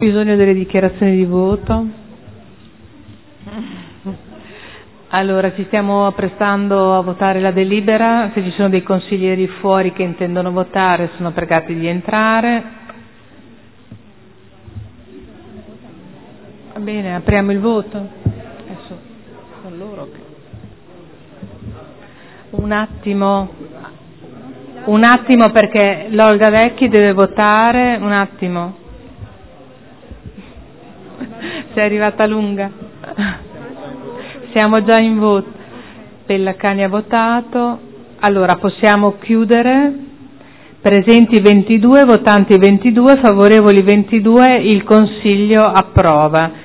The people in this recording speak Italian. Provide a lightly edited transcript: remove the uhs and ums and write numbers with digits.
Bisogno delle dichiarazioni di voto. Allora, ci stiamo apprestando a votare la delibera. Se ci sono dei consiglieri fuori che intendono votare, sono pregati di entrare. Va bene, apriamo il voto. Adesso sono loro che... Un attimo perché l'Olga Vecchi deve votare. Un attimo. Sei arrivata lunga. Siamo già in voto. Pellacani ha votato. Allora possiamo chiudere. Presenti 22, votanti 22, favorevoli 22, il Consiglio approva.